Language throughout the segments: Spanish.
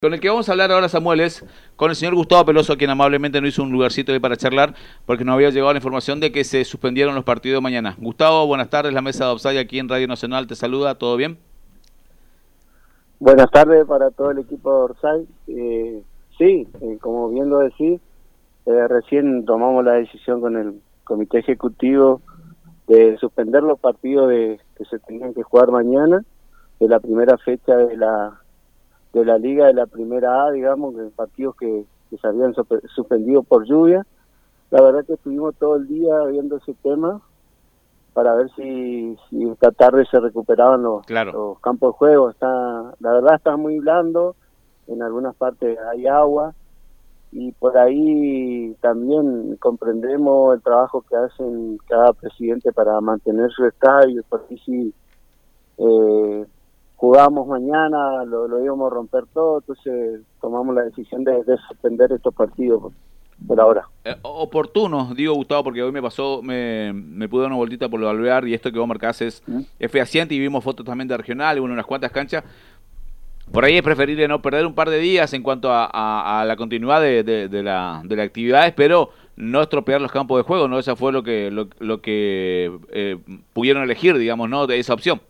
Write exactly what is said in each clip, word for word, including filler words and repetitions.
Con el que vamos a hablar ahora, Samuel, es con el señor Gustavo Peloso, quien amablemente nos hizo un lugarcito ahí para charlar, porque nos había llegado la información de que se suspendieron los partidos de mañana. Gustavo, buenas tardes, la mesa de Offside aquí en Radio Nacional te saluda, ¿todo bien? Buenas tardes para todo el equipo de Orsay. Eh, sí, eh, como bien lo decís, eh, recién tomamos la decisión con el comité ejecutivo de suspender los partidos de, que se tenían que jugar mañana, de la primera fecha de la de la liga de la primera A, digamos, que partidos que, que se habían suspendido por lluvia. La verdad que estuvimos todo el día viendo ese tema para ver si, si esta tarde se recuperaban los, claro. los campos de juego. Está, la verdad está muy blando, en algunas partes hay agua, y por ahí también comprendemos el trabajo que hacen cada presidente para mantener su estadio, por ahí sí eh, jugamos mañana, lo, lo íbamos a romper todo, entonces tomamos la decisión de, de suspender estos partidos por, por ahora. Eh, oportuno, digo Gustavo, porque hoy me pasó, me, me pude dar una vueltita por lo de Alvear y esto que vos marcás es, ¿Mm? es fehaciente, y vimos fotos también de regional, y bueno, unas cuantas canchas. Por ahí es preferible no perder un par de días en cuanto a, a, a la continuidad de, de, de, la, de las actividades, pero no estropear los campos de juego, ¿no? Esa fue lo que, lo, lo que eh, pudieron elegir, digamos, ¿no? De esa opción.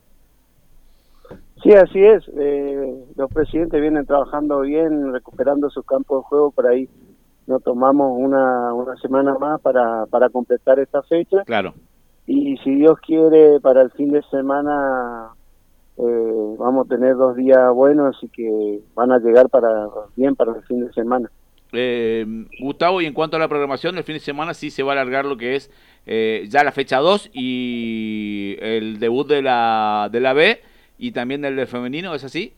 Sí, así es. Eh, los presidentes vienen trabajando bien, recuperando sus campos de juego. Por ahí nos tomamos una, una semana más para, para completar esta fecha. Claro. Y si Dios quiere, para el fin de semana eh, vamos a tener dos días buenos, así que van a llegar para bien para el fin de semana. Eh, Gustavo, y en cuanto a la programación, el fin de semana sí se va a alargar lo que es eh, ya la fecha dos y el debut de la, de la B. ¿Y también el del femenino, es así?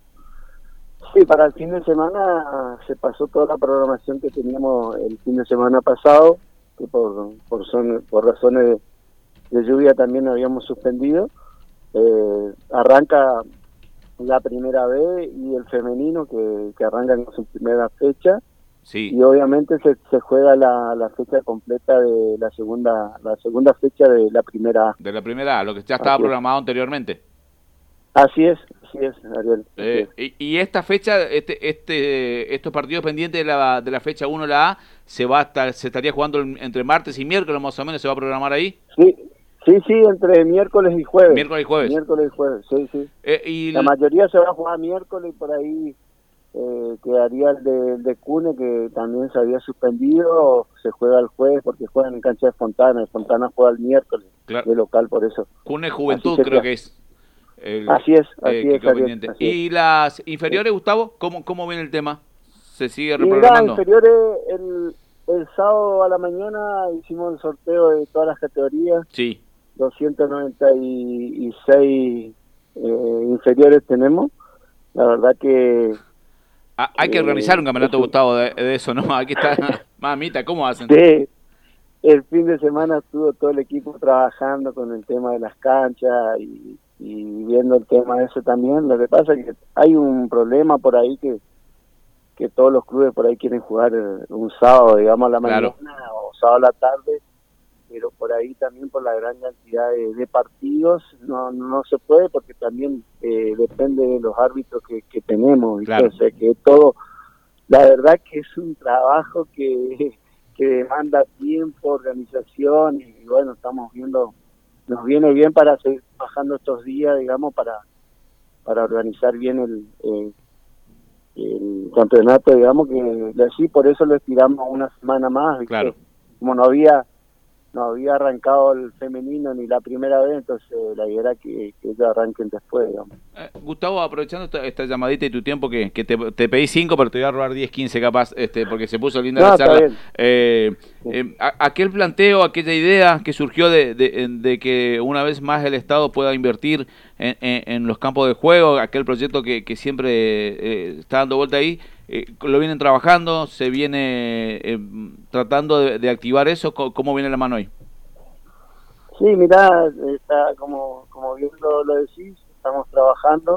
Sí, para el fin de semana se pasó toda la programación que teníamos el fin de semana pasado, que por por, son, por razones de, de lluvia también habíamos suspendido. Eh, arranca la primera B y el femenino, que, que arrancan con su primera fecha. Sí. Y obviamente se, se juega la, la fecha completa de la segunda la segunda fecha de la primera A. De la primera A, lo que ya estaba programado anteriormente. Así es, así es, Ariel. Así Eh, es. y, y esta fecha, este, este, estos partidos pendientes de la, de la fecha uno, la A, se va a estar, se estaría jugando entre martes y miércoles, más o menos, se va a programar ahí. Sí, sí, sí, entre miércoles y jueves. Miércoles y jueves. Miércoles y jueves, sí, sí. Eh, y la mayoría se va a jugar miércoles, y por ahí eh, quedaría el de, el de Cune, que también se había suspendido, se juega el jueves porque juegan en cancha de Fontana. El Fontana juega el miércoles, claro, de local, por eso. Cune Juventud, creo que es. El, así es, así eh, es, Ariel, así ¿Y es. las inferiores, Gustavo? ¿Cómo, cómo viene el tema? ¿Se sigue Y reprogramando? las inferiores, el, el sábado a la mañana hicimos el sorteo de todas las categorías. Sí. doscientos noventa y seis eh, inferiores tenemos. La verdad que... Ah, hay que organizar un campeonato, eh, Gustavo, de, de eso, ¿no? Aquí está, mamita, ¿cómo hacen? Sí. El fin de semana estuvo todo el equipo trabajando con el tema de las canchas y, y viendo el tema de eso también. Lo que pasa es que hay un problema por ahí que que todos los clubes por ahí quieren jugar un sábado, digamos, a la mañana, claro, o sábado a la tarde, pero por ahí también por la gran cantidad de, de partidos no no se puede, porque también eh, depende de los árbitros que, que tenemos. Claro. O sea, que todo, la verdad que es un trabajo que... que demanda tiempo, organización, y bueno, estamos viendo, nos viene bien para seguir trabajando estos días, digamos, para para organizar bien el, eh, el campeonato, digamos, que así por eso lo estiramos una semana más, ¿viste? Claro. Como no había no había arrancado el femenino ni la primera vez, entonces la idea era que, que ellos arranquen después, digamos. Eh, Gustavo, aprovechando esta, esta llamadita y tu tiempo, que, que te, te pedí cinco, pero te voy a robar diez, quince capaz, este, porque se puso linda no, la charla. Eh, sí. eh, a, aquel planteo, aquella idea que surgió de, de, de que una vez más el Estado pueda invertir en, en, en los campos de juego, aquel proyecto que, que siempre eh, está dando vuelta ahí, eh, lo vienen trabajando, se viene eh, tratando de, de activar eso. ¿Cómo viene la mano ahí? Sí, mirá, está como, como bien lo, lo decís, estamos trabajando.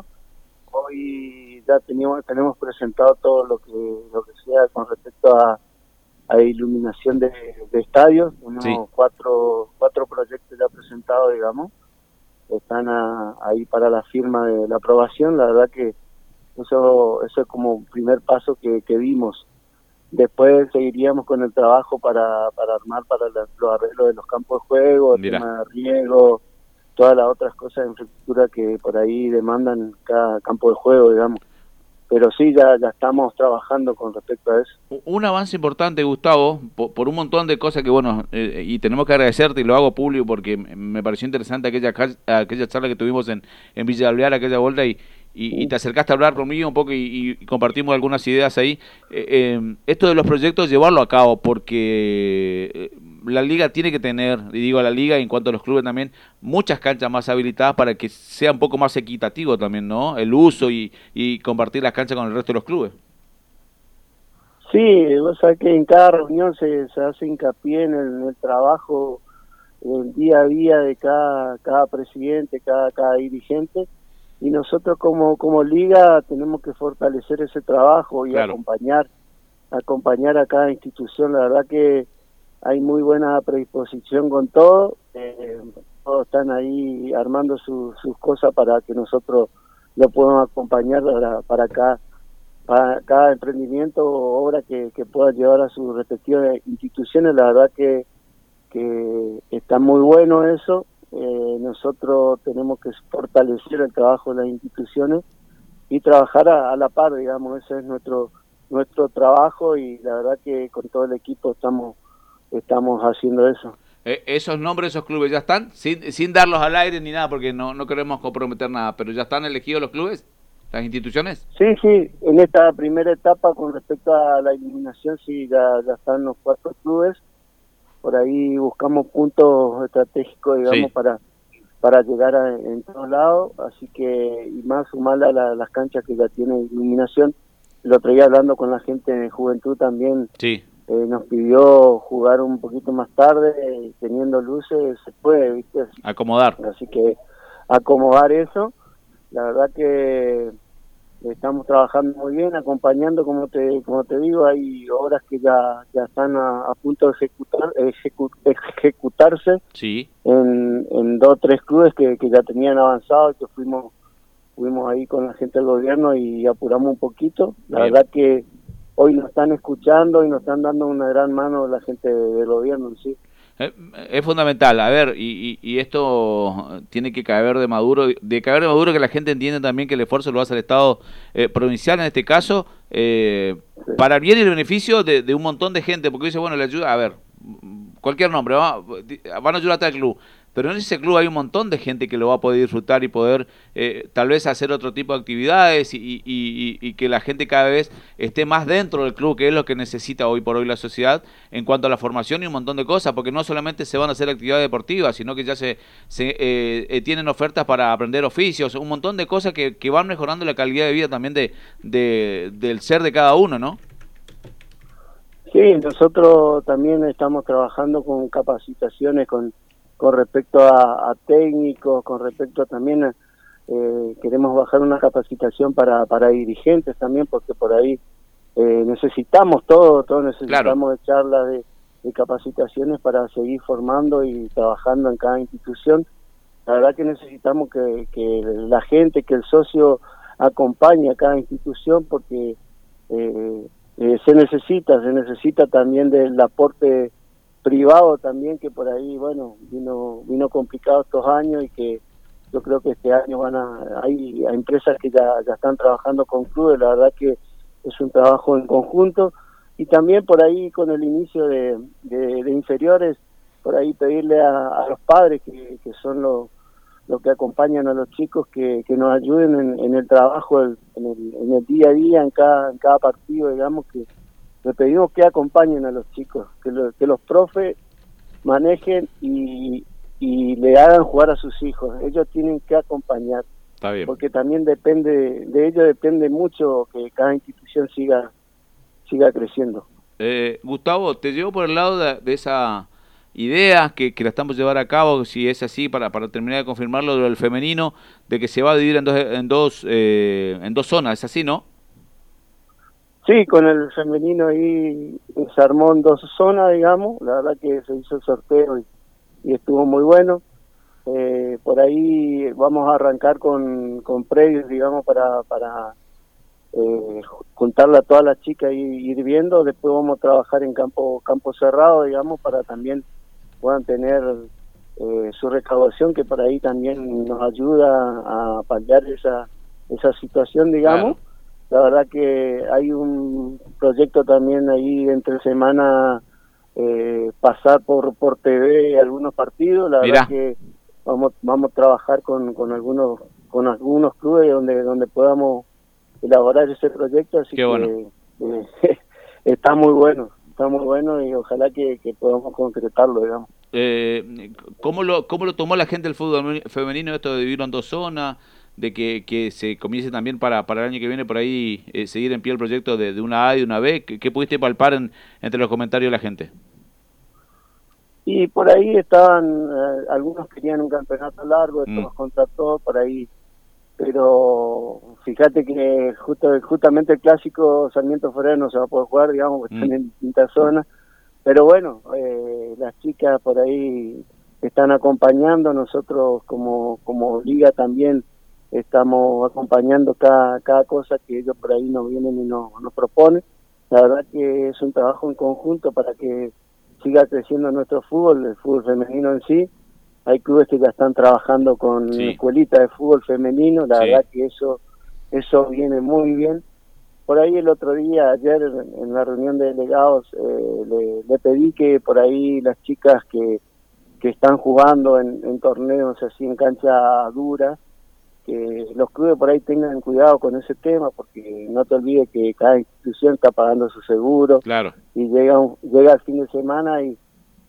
Hoy ya teníamos, tenemos presentado todo lo que lo que sea con respecto a, a iluminación de, de estadios. Tenemos sí. cuatro cuatro proyectos ya presentados, digamos. Están a, ahí para la firma de la aprobación. La verdad que Eso, eso es como un primer paso que, que dimos. Después seguiríamos con el trabajo para, para armar para la, los arreglos de los campos de juego, el Mirá. tema de riego, todas las otras cosas de infraestructura que por ahí demandan cada campo de juego, digamos. Pero sí, ya, ya estamos trabajando con respecto a eso. Un avance importante, Gustavo, por, por un montón de cosas que, bueno, eh, y tenemos que agradecerte, y lo hago público porque me pareció interesante aquella aquella charla que tuvimos en, en Villa de Alvear, aquella vuelta, y, y, y te acercaste a hablar conmigo un poco y, y compartimos algunas ideas ahí. Eh, eh, esto de los proyectos, llevarlo a cabo, porque la liga tiene que tener, y digo a la liga, y en cuanto a los clubes también, muchas canchas más habilitadas para que sea un poco más equitativo también, ¿no? El uso y, y compartir las canchas con el resto de los clubes. Sí, vos sabés que en cada reunión se, se hace hincapié en el, en el trabajo, el día a día de cada, cada presidente, cada, cada dirigente, y nosotros como, como liga tenemos que fortalecer ese trabajo y claro. acompañar, acompañar a cada institución. La verdad que hay muy buena predisposición con todo, eh, todos están ahí armando su, sus cosas para que nosotros lo podamos acompañar para, para acá. Para cada emprendimiento o obra que, que pueda llevar a sus respectivas instituciones. La verdad que, que está muy bueno eso. Eh, nosotros tenemos que fortalecer el trabajo de las instituciones y trabajar a, a la par, digamos. Ese es nuestro nuestro trabajo y la verdad que con todo el equipo estamos estamos haciendo eso. Eh, esos nombres, esos clubes ya están, sin, sin darlos al aire ni nada, porque no, no queremos comprometer nada, pero ya están elegidos los clubes, las instituciones. Sí, sí, en esta primera etapa con respecto a la eliminación, sí, ya, ya están los cuatro clubes. Por ahí buscamos puntos estratégicos, digamos, sí. para para llegar a, en todos lados, así que, y más sumar a la, las canchas que ya tienen iluminación. El otro día hablando con la gente de Juventud también, sí. eh, nos pidió jugar un poquito más tarde, eh, teniendo luces, se puede, ¿viste? Así, acomodar. Así que acomodar eso. La verdad que estamos trabajando muy bien, acompañando, como te como te digo, hay obras que ya ya están a, a punto de ejecutar ejecu, ejecutarse sí. en, en dos o tres clubes que, que ya tenían avanzado, que fuimos fuimos ahí con la gente del gobierno y apuramos un poquito. La bien. Verdad que hoy nos están escuchando y nos están dando una gran mano la gente del gobierno, sí. Es fundamental, a ver, y, y, y esto tiene que caber de Maduro, de caber de Maduro que la gente entienda también que el esfuerzo lo hace el Estado eh, provincial en este caso, eh, sí. para el bien y el beneficio de, de un montón de gente, porque dice, bueno, le ayuda, a ver, cualquier nombre, va, van a ayudar a tal club, pero en ese club hay un montón de gente que lo va a poder disfrutar y poder eh, tal vez hacer otro tipo de actividades y, y, y, y que la gente cada vez esté más dentro del club, que es lo que necesita hoy por hoy la sociedad en cuanto a la formación y un montón de cosas, porque no solamente se van a hacer actividades deportivas, sino que ya se, se eh, eh, tienen ofertas para aprender oficios, un montón de cosas que, que van mejorando la calidad de vida también de, de del ser de cada uno, ¿no? Sí, nosotros también estamos trabajando con capacitaciones, con con respecto a, a técnicos, con respecto también a, eh, queremos bajar una capacitación para, para dirigentes también, porque por ahí eh, necesitamos todo, todos necesitamos claro. de charlas de, de capacitaciones para seguir formando y trabajando en cada institución. La verdad que necesitamos que, que la gente, que el socio acompañe a cada institución, porque eh, eh, se necesita, se necesita también del aporte privado también, que por ahí, bueno, vino vino complicado estos años y que yo creo que este año van a, hay, hay empresas que ya, ya están trabajando con clubes, la verdad que es un trabajo en conjunto, y también por ahí con el inicio de, de, de inferiores, por ahí pedirle a, a los padres que, que son los los que acompañan a los chicos que, que nos ayuden en, en el trabajo, el, en, el, en el día a día, en cada, en cada partido, digamos, que le pedimos que acompañen a los chicos, que, lo, que los profes manejen y, y le hagan jugar a sus hijos. Ellos tienen que acompañar. Está bien. Porque también depende, de ellos depende mucho que cada institución siga siga creciendo. Eh, Gustavo, te llevo por el lado de, de esa idea que, que la estamos llevar a cabo, si es así, para, para terminar de confirmarlo, del femenino, de que se va a dividir en dos, en dos, eh, en dos zonas, ¿es así, no? Sí, con el femenino ahí se armó en dos zonas, digamos. La verdad que se hizo el sorteo y, y estuvo muy bueno. Eh, por ahí vamos a arrancar con, con predios, digamos, para, para eh, juntarla a todas las chicas y ir viendo. Después vamos a trabajar en campo campo cerrado, digamos, para también puedan tener eh, su recaudación, que por ahí también nos ayuda a paliar esa esa situación, digamos. Claro. La verdad que hay un proyecto también ahí entre semana, eh, pasar por por T V algunos partidos. La Mirá. verdad que vamos vamos a trabajar con, con algunos con algunos clubes donde donde podamos elaborar ese proyecto, así Qué que bueno. eh, está muy bueno, está muy bueno y ojalá que, que podamos concretarlo, digamos. Eh, ¿cómo lo cómo lo tomó la gente del fútbol femenino esto de vivir en dos zonas, de que, que se comience también para, para el año que viene por ahí eh, seguir en pie el proyecto de, de una A y de una B? ¿Qué, qué pudiste palpar en, entre los comentarios de la gente? Y por ahí estaban, eh, algunos querían un campeonato largo, Mm. todos contra todos, por ahí, pero fíjate que justo justamente el clásico Sarmiento Forero no se va a poder jugar, digamos, porque Mm. están en distintas zonas, pero bueno, eh, las chicas por ahí están acompañando, nosotros como como liga también estamos acompañando cada cada cosa que ellos por ahí nos vienen y nos, nos proponen. La verdad que es un trabajo en conjunto para que siga creciendo nuestro fútbol, el fútbol femenino en sí. Hay clubes que ya están trabajando con Sí. escuelitas de fútbol femenino, la Sí. verdad que eso eso viene muy bien. Por ahí el otro día, ayer en la reunión de delegados, eh, le, le pedí que por ahí las chicas que, que están jugando en, en torneos así en cancha dura, que los clubes por ahí tengan cuidado con ese tema, porque no te olvides que cada institución está pagando su seguro, Claro. y llega un, llega el fin de semana y,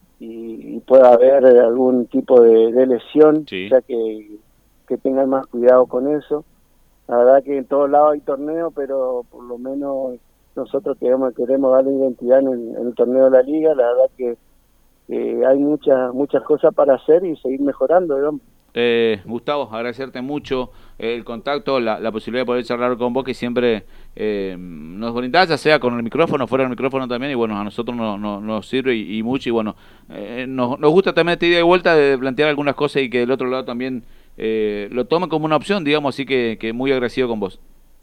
y, y puede haber algún tipo de, de lesión, Sí. o sea que, que tengan más cuidado con eso. La verdad que en todos lados hay torneo, pero por lo menos nosotros queremos, queremos darle identidad en el, en el torneo de la liga. La verdad que eh, hay muchas muchas cosas para hacer y seguir mejorando, digamos. Eh, Gustavo, agradecerte mucho eh, el contacto, la, la posibilidad de poder charlar con vos, que siempre eh, nos brindás, ya sea con el micrófono, fuera del micrófono también, y bueno, a nosotros no, no, nos sirve y, y mucho, y bueno, eh, nos, nos gusta también esta idea de vuelta de plantear algunas cosas y que del otro lado también eh, lo tomen como una opción, digamos, así que, que muy agradecido con vos.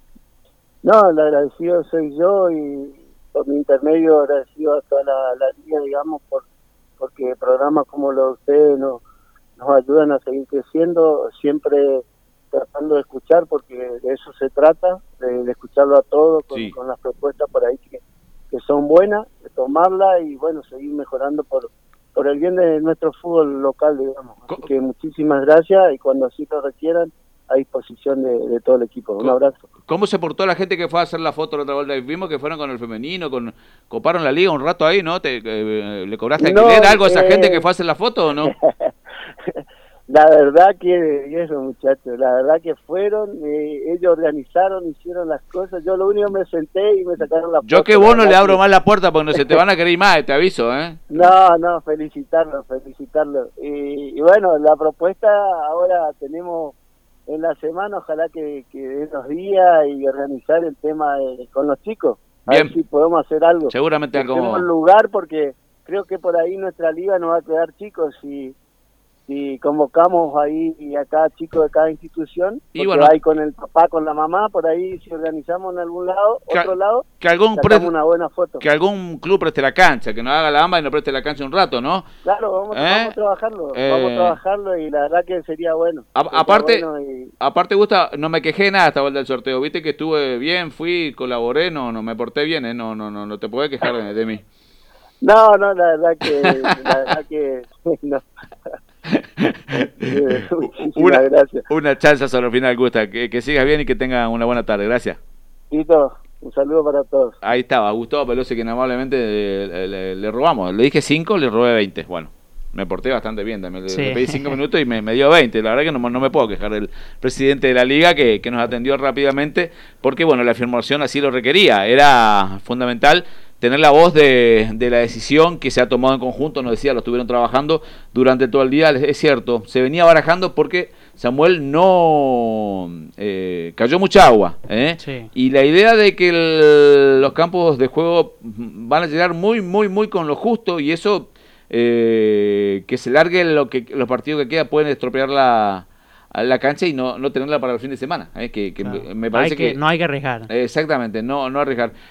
No, el agradecido soy yo y por mi intermedio agradecido a toda la, la liga, digamos, por porque programas como los de ustedes nos, nos ayudan a seguir creciendo, siempre tratando de escuchar, porque de eso se trata, de, de escucharlo a todos, con, Sí. con las propuestas por ahí que, que son buenas, de tomarlas y bueno, seguir mejorando por por el bien de nuestro fútbol local, digamos. Así que muchísimas gracias y cuando así lo requieran, a disposición de, de todo el equipo. Un abrazo. ¿Cómo se portó la gente que fue a hacer la foto la otra vuelta? Vimos que fueron con el femenino, con coparon la liga un rato ahí, ¿no? ¿Te, eh, ¿Le cobraste No, alquiler algo a esa eh... gente que fue a hacer la foto o no? La verdad que, y eso muchachos, la verdad que fueron, eh, ellos organizaron, hicieron las cosas, yo lo único me senté y me sacaron la foto. Yo que vos no le abro que... más la puerta porque no se te van a querer ir más, te aviso, ¿eh? No, no, felicitarlo, felicitarlo. Y, y bueno, la propuesta ahora tenemos en la semana, ojalá que, que den los días y organizar el tema de, con los chicos. A Bien. ver si podemos hacer algo. Seguramente algo. Tenemos lugar porque creo que por ahí nuestra liga nos va a quedar chicos y si convocamos ahí y a cada chico de cada institución, y bueno, hay con el papá, con la mamá, por ahí si organizamos en algún lado, que, otro lado, que algún sacamos una buena foto. Que algún club preste la cancha, que nos haga la amba y nos preste la cancha un rato, ¿no? Claro, vamos, ¿Eh? vamos a trabajarlo, eh... vamos a trabajarlo y la verdad que sería bueno. A, sería aparte, bueno y... aparte Gusta, no me quejé nada hasta el del sorteo, viste que estuve bien, fui, colaboré, no, no me porté bien, ¿eh? no, no, no, no te puedes quejar de, de mí. No, no, la verdad que, la verdad que, no. una, gracias. Una chance sobre el final, Gusta, que, que sigas bien y que tengas una buena tarde, gracias. Tito, un saludo para todos. Ahí estaba, Gustavo Pelosi, que amablemente le, le, le robamos, le dije cinco, le robé veinte, bueno. Me porté bastante bien también, sí. Le pedí cinco minutos y me, me dio veinte, la verdad que no, no me puedo quejar del presidente de la liga que, que nos atendió rápidamente, porque bueno, la afirmación así lo requería, era fundamental tener la voz de, de la decisión que se ha tomado en conjunto, nos decía, lo estuvieron trabajando durante todo el día, es cierto, se venía barajando porque Samuel no eh, cayó mucha agua, ¿eh? Sí. Y la idea de que el, los campos de juego van a llegar muy, muy, muy con lo justo y eso... Eh, que se largue lo que los partidos que quedan pueden estropear la, a la cancha y no, no tenerla para el fin de semana, ¿eh? que, que claro. me parece hay que, que... No hay que arriesgar. Exactamente, no, no arriesgar.